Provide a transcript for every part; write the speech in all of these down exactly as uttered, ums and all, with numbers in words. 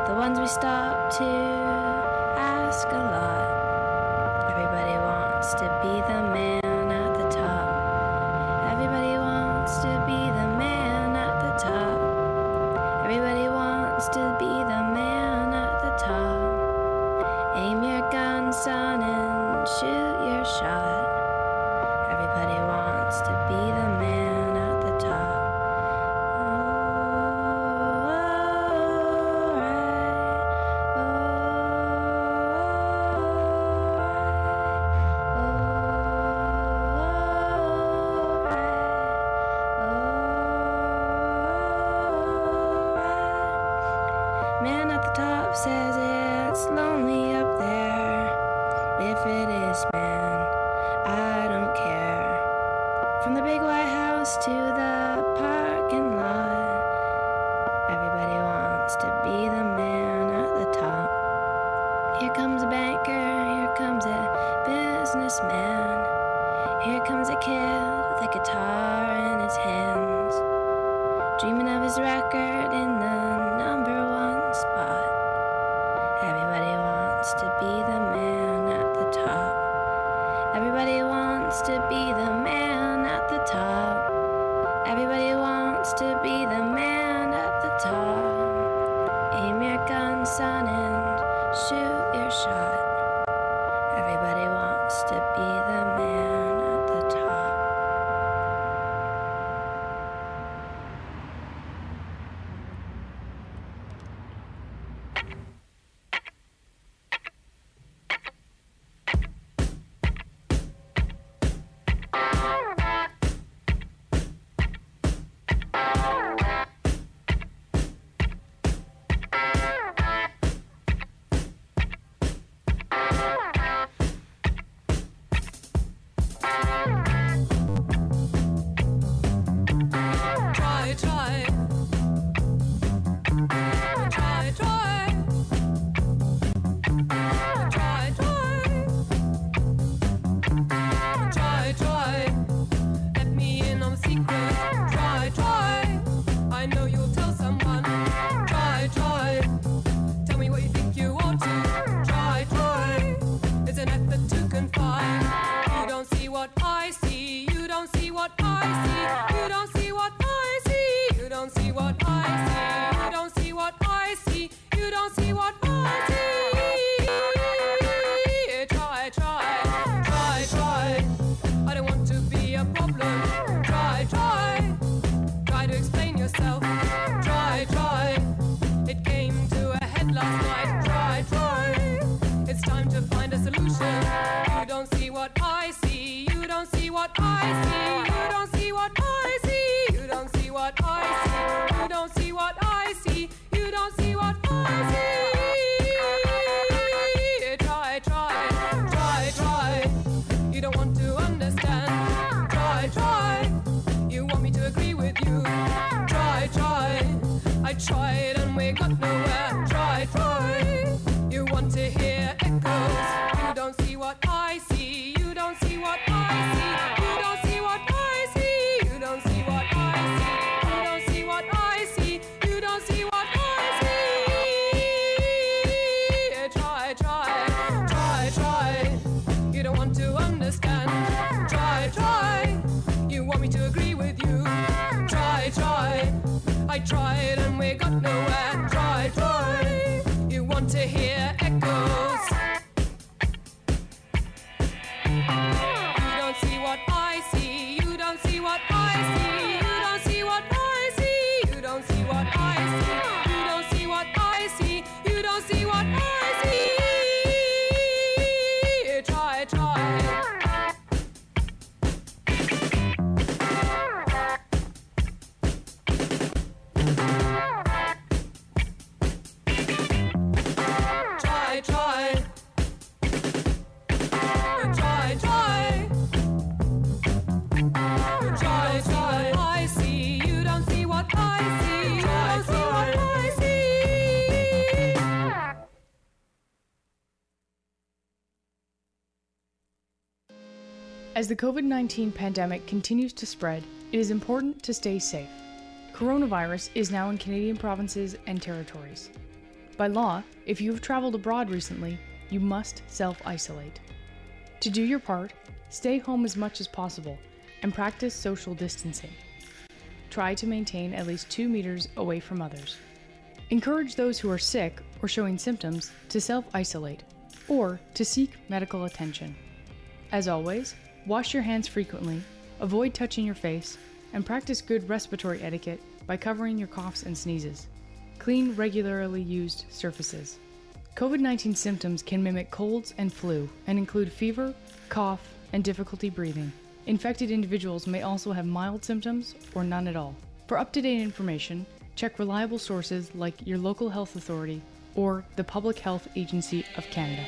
the ones we stop to ask a lot. Everybody wants to be the man at the top. Everybody wants to be the man at the top. Everybody wants to be the man at the top. Aim your gun, son, and shoot your shot. Everybody wants to be the man at the top. Man at the top says it's lonely up there. If it is, man, I don't care. From the big white house to the parking lot, everybody wants to be the man at the top. Here comes a banker, here comes a businessman. Here comes a kid with a guitar in his hands, dreaming of his record in the number one spot. Everybody wants to be the man at the top. Everybody wants to be the man at the top. Everybody wants to be the man at the top. Aim your gun, son, and shoot your shot. Everybody wants to be the man at the top. As the COVID nineteen pandemic continues to spread, it is important to stay safe. Coronavirus is now in Canadian provinces and territories. By law, if you have traveled abroad recently, you must self-isolate. To do your part, stay home as much as possible and practice social distancing. Try to maintain at least two meters away from others. Encourage those who are sick or showing symptoms to self-isolate or to seek medical attention. As always, wash your hands frequently, avoid touching your face, and practice good respiratory etiquette by covering your coughs and sneezes. Clean regularly used surfaces. COVID nineteen symptoms can mimic colds and flu and include fever, cough, and difficulty breathing. Infected individuals may also have mild symptoms or none at all. For up-to-date information, check reliable sources like your local health authority or the Public Health Agency of Canada.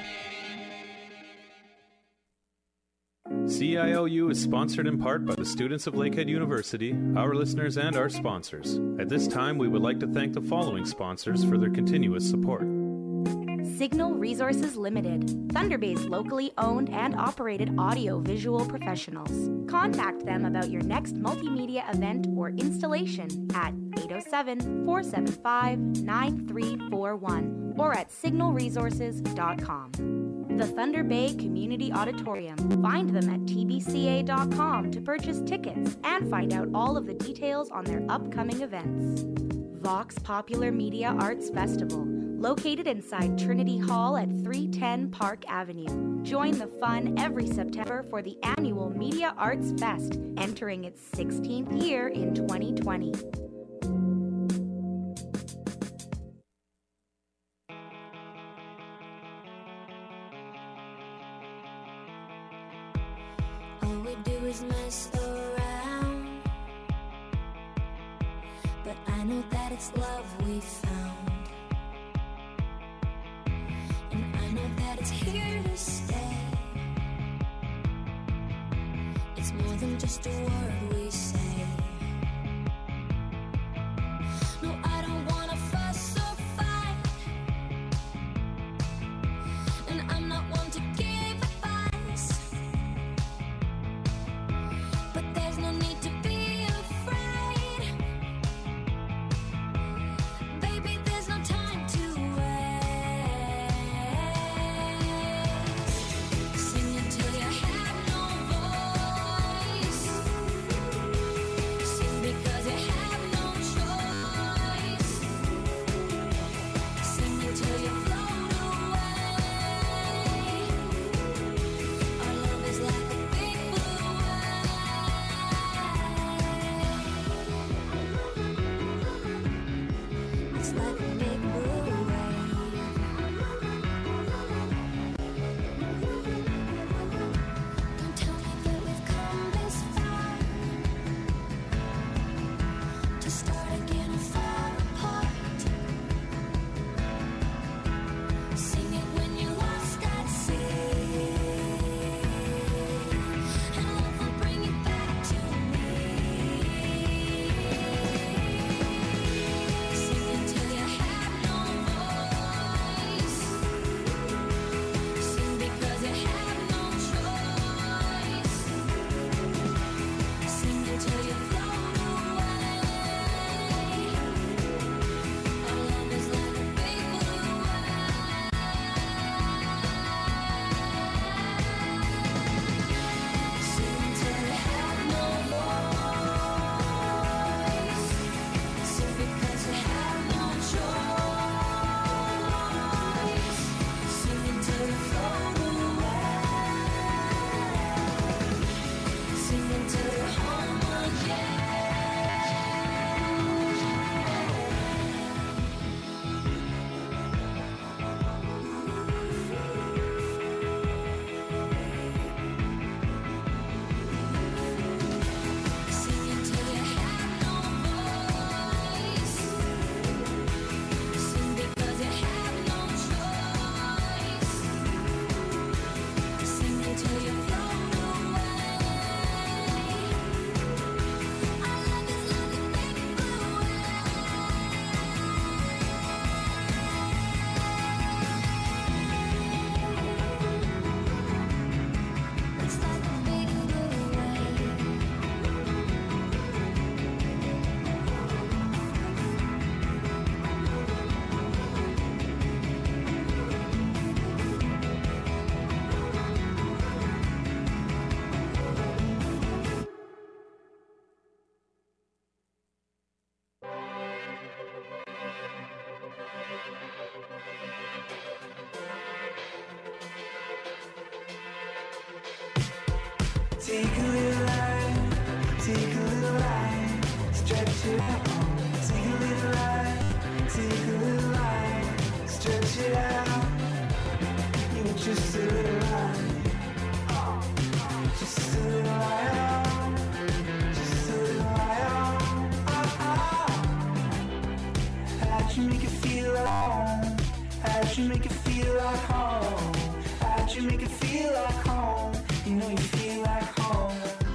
C I O U is sponsored in part by the students of Lakehead University, our listeners, and our sponsors. At this time, we would like to thank the following sponsors for their continuous support. Signal Resources Limited, Thunder Bay's locally owned and operated audio-visual professionals. Contact them about your next multimedia event or installation at eight oh seven, four seven five, nine three four one or at signal resources dot com. The Thunder Bay Community Auditorium. Find them at t b c a dot com to purchase tickets and find out all of the details on their upcoming events. Vox Popular Media Arts Festival, located inside Trinity Hall at three ten Park Avenue. Join the fun every September for the annual Media Arts Fest, entering its sixteenth year in twenty twenty. All we do is mess around, but I know that it's love we found. That it's here to stay. It's more than just a word we say. No, I don't wanna fuss or fight, and I'm not one to give advice, but there's no need to be afraid. Baby, there's no time to Till you have no voice. Take a little line, take a little line, stretch it out. Take a little line, take a little line, stretch it out. You were just a little line, just a little line, just a little line. How'd you make it feel like home? How'd you make it feel like home? How'd you make it feel like home? You know you feel like home.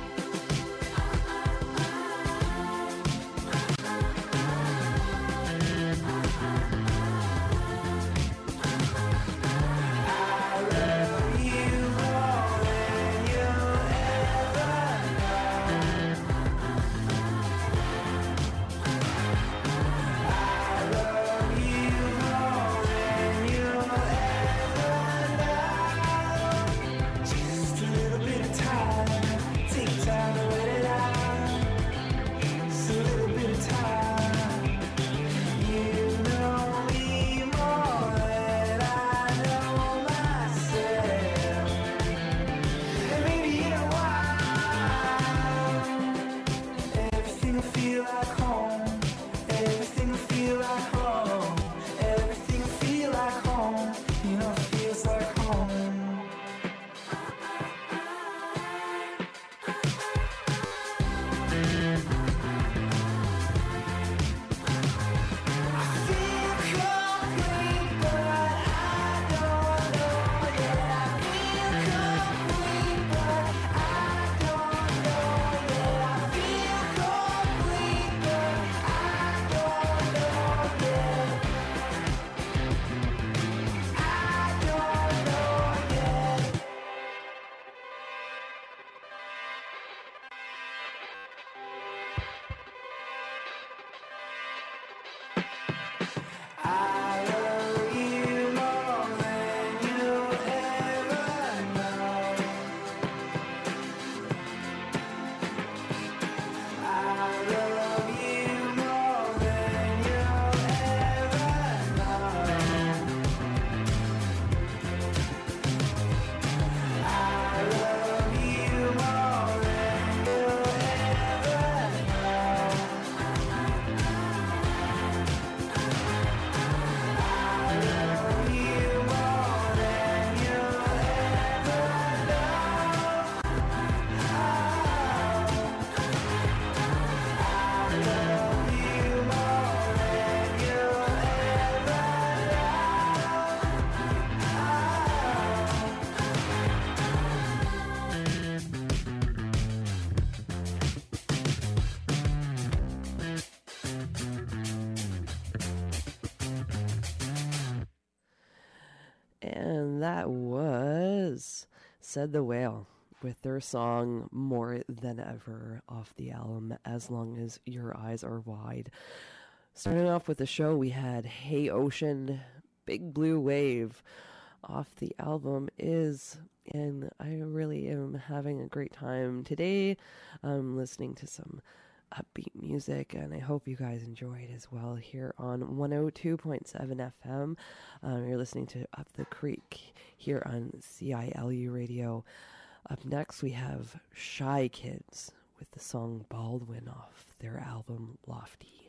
And that was Said the Whale with their song More Than Ever off the album As Long As Your Eyes Are Wide. Starting off with the show, we had Hey Ocean, Big Blue Wave off the album Is, and I really am having a great time today. I'm listening to some upbeat music, and I hope you guys enjoy it as well here on one oh two point seven F M. Um, you're listening to Up the Creek here on C I L U Radio. Up next, we have Shy Kids with the song Baldwin off their album Lofty.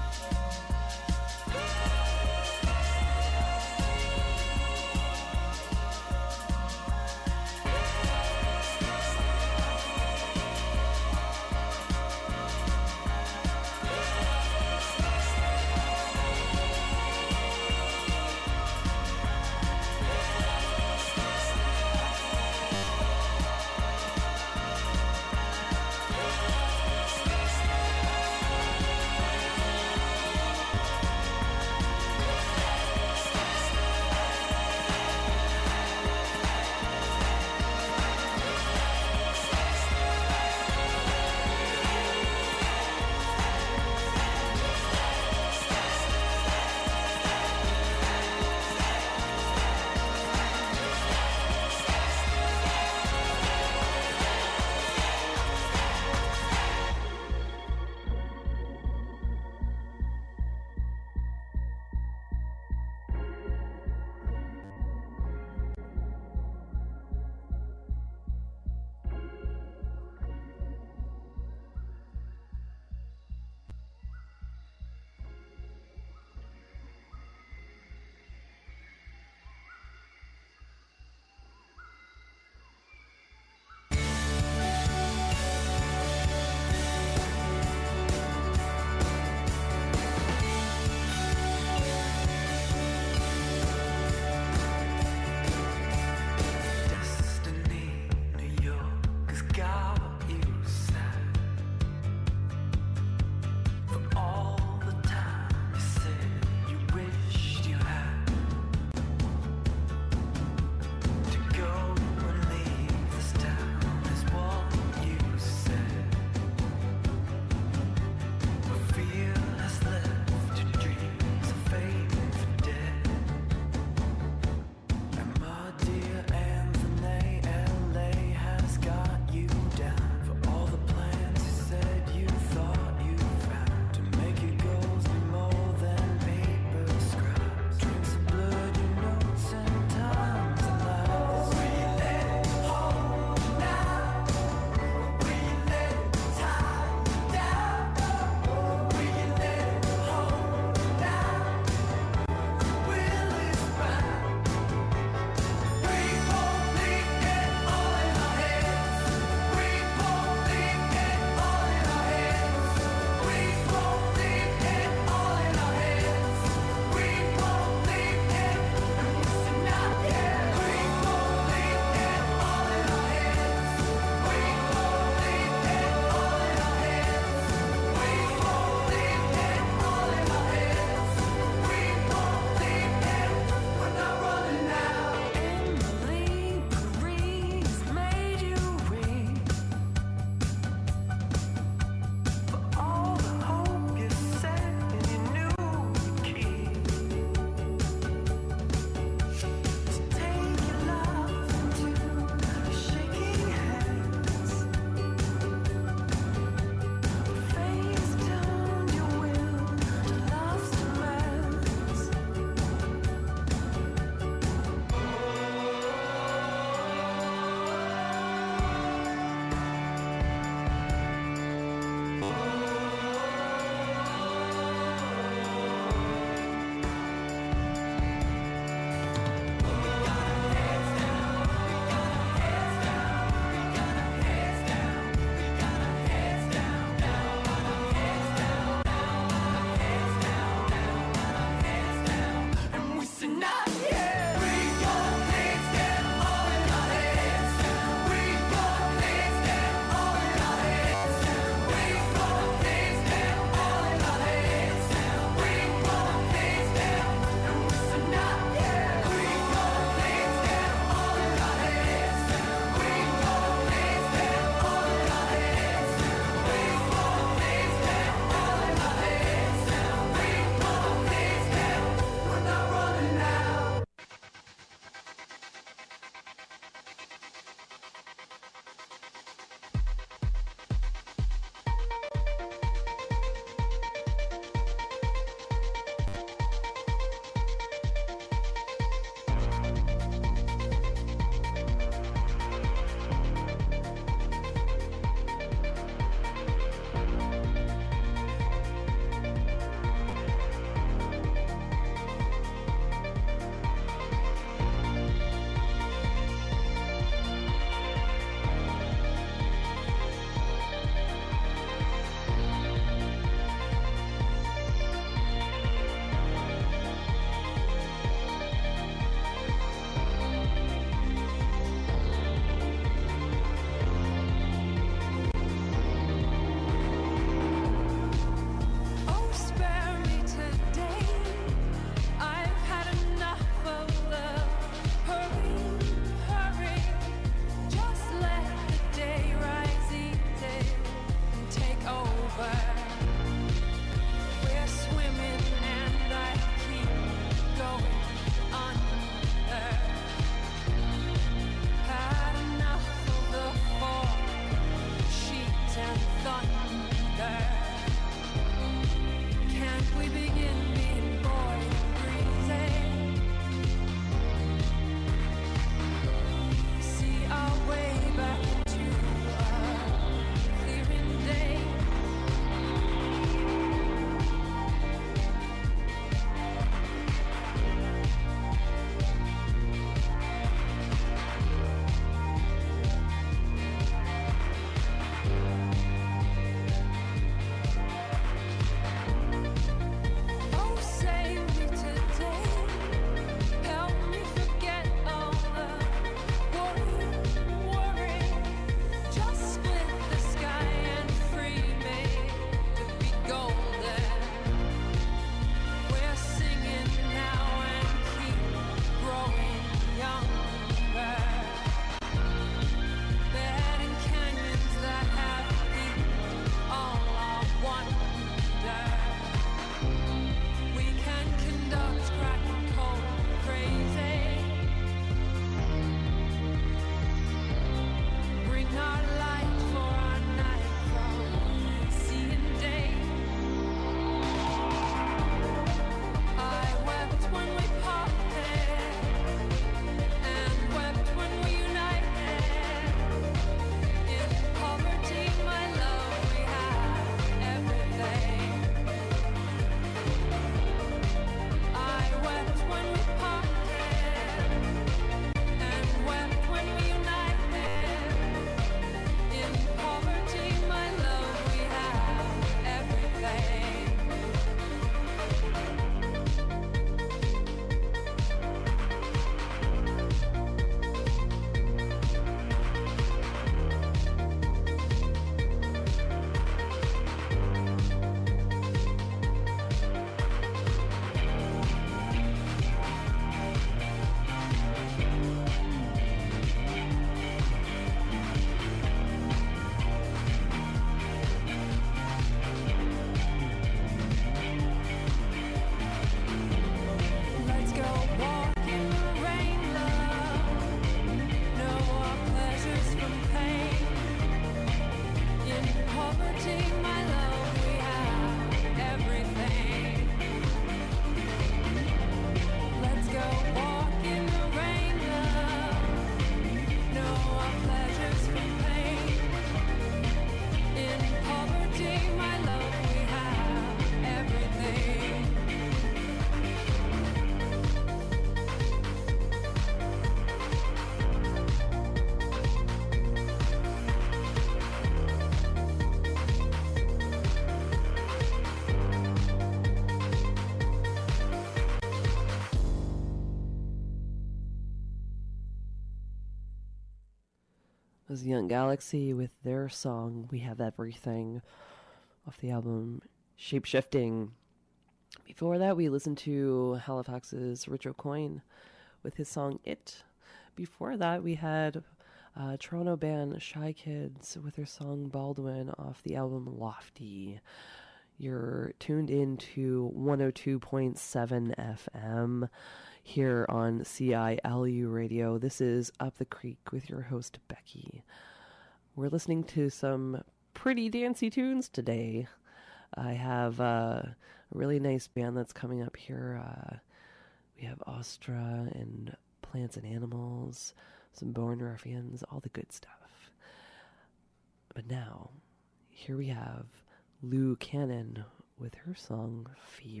was Young Galaxy with their song We Have Everything off the album Shapeshifting. Before that, we listened to Halifax's Rich O'Coin with his song It. Before that, we had uh, Toronto band Shy Kids with their song Baldwin off the album Lofty. You're tuned in to one oh two point seven F M here on C I L U Radio. This is Up the Creek with your host, Becky. We're listening to some pretty dancey tunes today. I have uh, a really nice band that's coming up here. Uh, we have Ostra and Plants and Animals, some Born Ruffians, all the good stuff. But now, here we have Lou Cannon with her song Fever.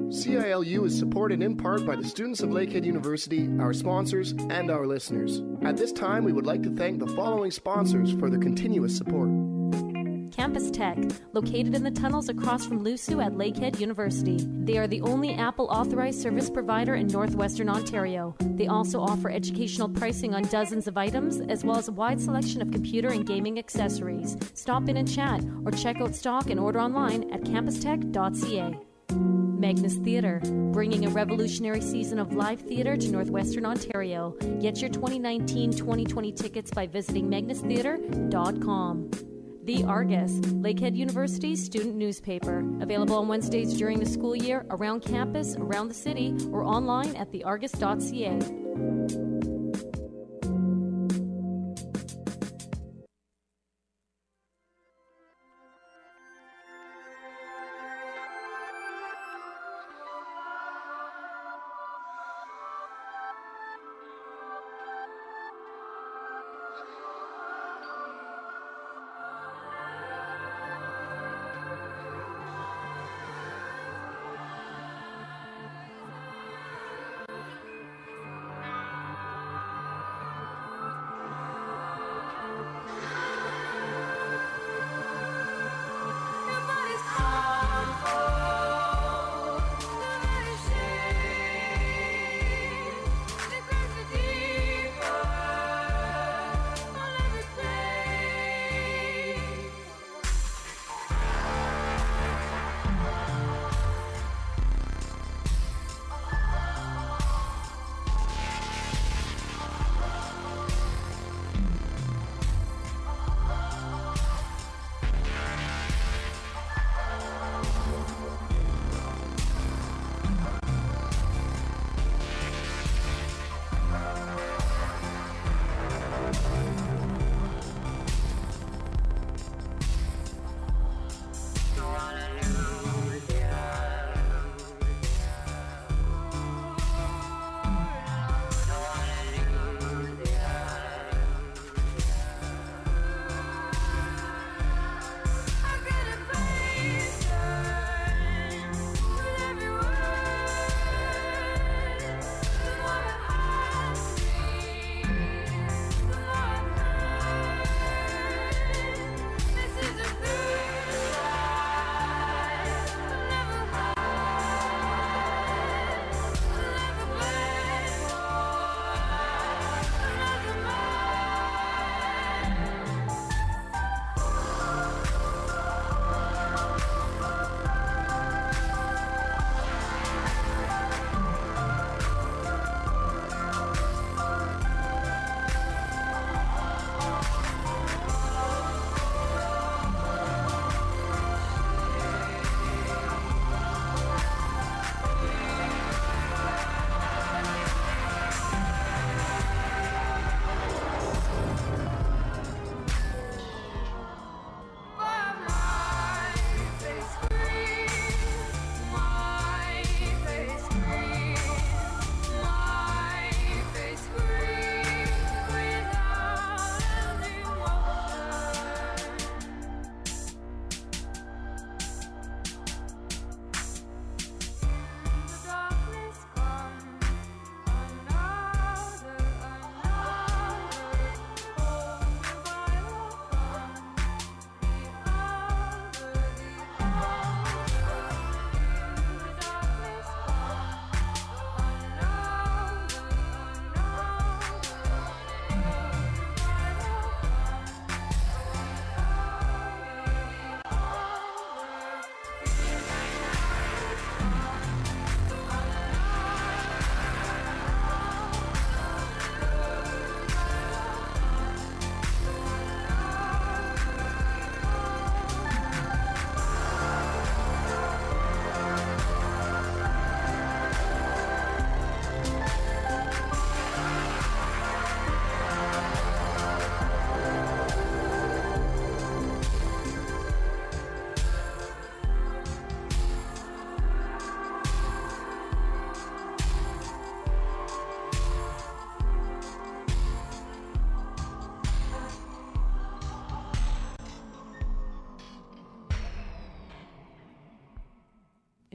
C I L U is supported in part by the students of Lakehead University, our sponsors, and our listeners. At this time, we would like to thank the following sponsors for their continuous support. Campus Tech, located in the tunnels across from L U S U at Lakehead University. They are the only Apple authorized service provider in northwestern Ontario. They also offer educational pricing on dozens of items, as well as a wide selection of computer and gaming accessories. Stop in and chat, or check out stock and order online at campus tech dot c a. Magnus Theatre, bringing a revolutionary season of live theatre to northwestern Ontario. Get your twenty nineteen twenty twenty tickets by visiting magnus theatre dot com. The Argus, Lakehead University's student newspaper, available on Wednesdays during the school year, around campus, around the city, or online at the argus dot c a.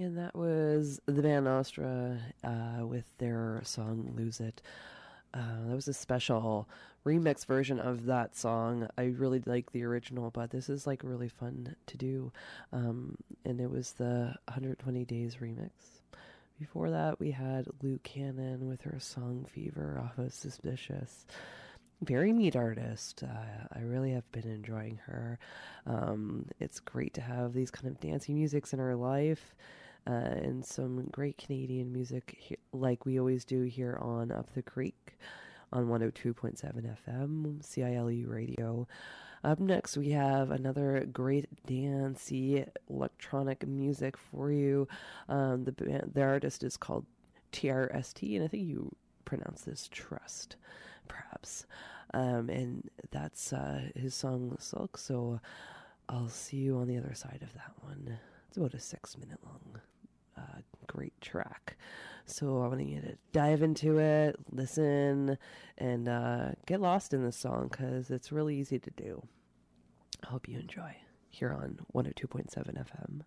And that was the band Nostra uh, with their song Lose It. Uh, that was a special remix version of that song. I really like the original, but this is like really fun to do. Um, and it was the one hundred twenty Days remix. Before that, we had Lou Cannon with her song Fever off of Suspicious. Very neat artist. Uh, I really have been enjoying her. Um, it's great to have these kind of dancey musics in her life. Uh, and some great Canadian music he- like we always do here on Up the Creek on one oh two point seven F M, C I L U radio. Up next, we have another great dancey electronic music for you. Um, the, band, the artist is called T R S T, and I think you pronounce this Trust, perhaps. Um, and that's uh, his song Silk, so I'll see you on the other side of that one. It's about a six minute long uh, great track. So I want you to dive into it, listen, and uh, get lost in this song because it's really easy to do. I hope you enjoy here on one oh two point seven F M.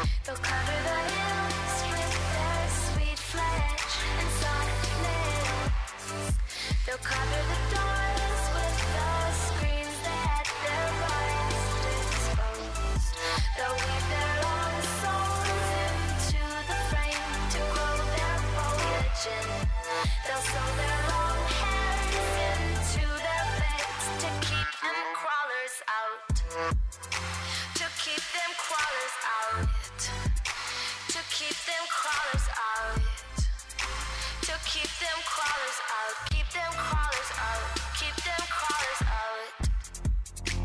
They'll cover the hills with their sweet flesh and soft nails. They'll cover the doors with the screens that their rust exposed. They'll weave their long souls into the frame to grow their foliage in. They'll sew their long hairs into their beds to keep them crawlers out. To keep them crawlers out. To keep them crawlers out. To keep them crawlers out. Keep them crawlers out. Keep them crawlers out.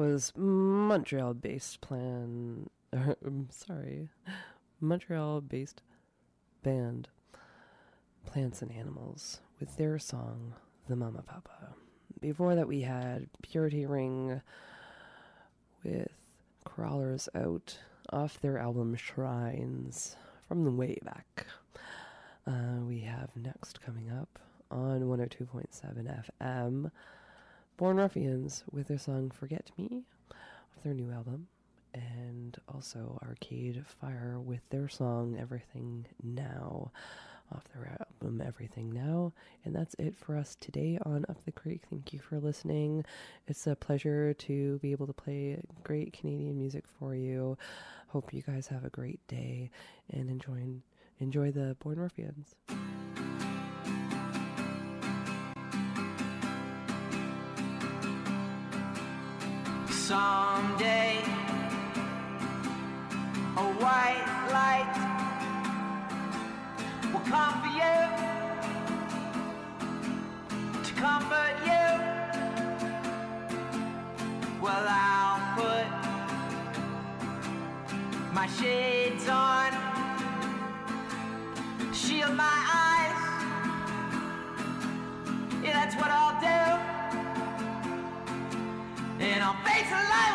was Montreal-based plan. I'm sorry, Montreal-based band Plants and Animals with their song "The Mama Papa." Before that, we had Purity Ring with "Crawlers Out" off their album Shrines from the way back. Uh, we have next coming up on one oh two point seven F M, Born Ruffians with their song "Forget Me" off their new album, and also Arcade Fire with their song "Everything Now" off their album Everything Now. And that's it for us today on Up the Creek. Thank you for listening. It's a pleasure to be able to play great Canadian music for you. Hope you guys have a great day and enjoy, enjoy the Born Ruffians. Someday, a white light will come for you, to comfort you. Well, I'll put my shades on, shield my eyes. Yeah, that's what I'll do. And I'll face the light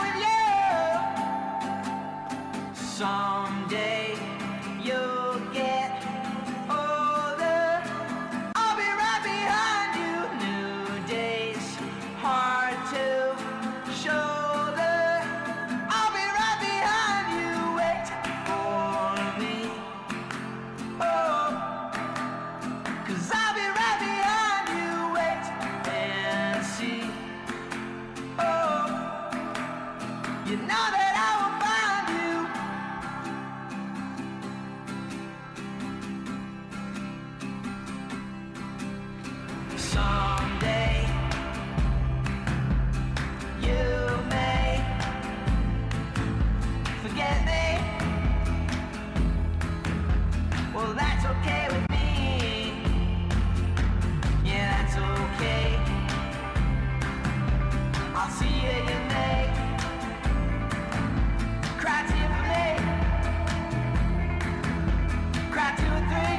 with you. Someday you'll get older. I'll be right behind you. New days, hard to shoulder. I'll be right behind you. Wait for me. Oh, 'cause I'll be right behind you. Wait and see. Oh, you know that I will find you. Someday you may forget me. Well, that's okay with me. Yeah, that's okay. I'll see you, you may cry tearfully, cry two or three,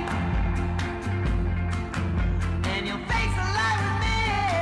and you'll face the light with me.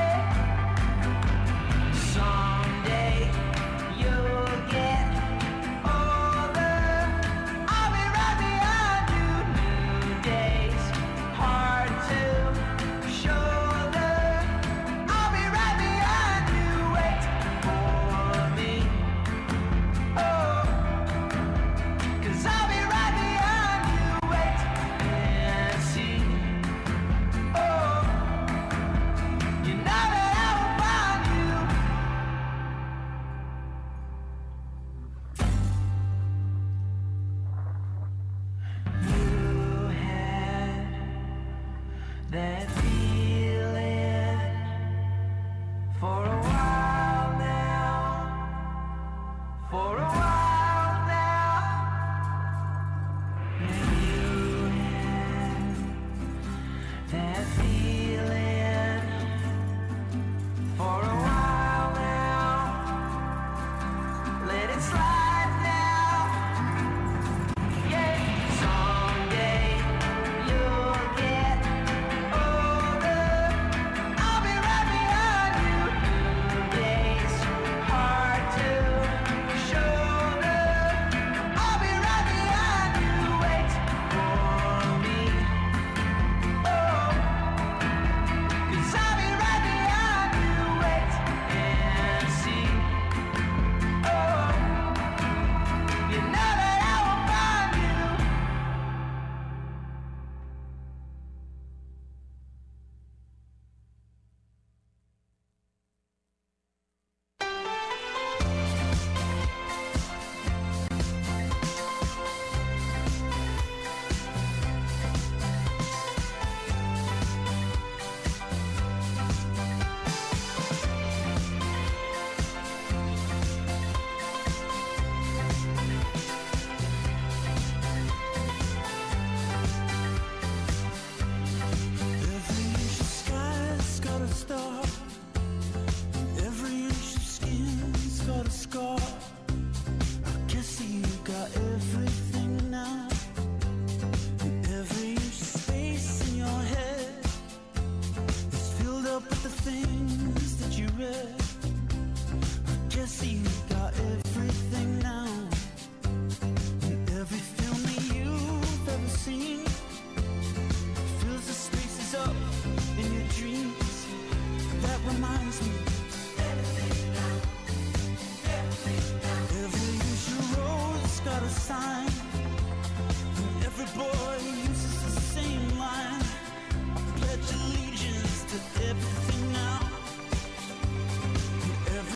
Someday you'll get older. I'll be right behind you. New days, hard to shoulder. I'll be right behind you. Wait for me. Oh, 'cause I'll be right behind you. Wait and see. Oh, you know that I will find you. You had that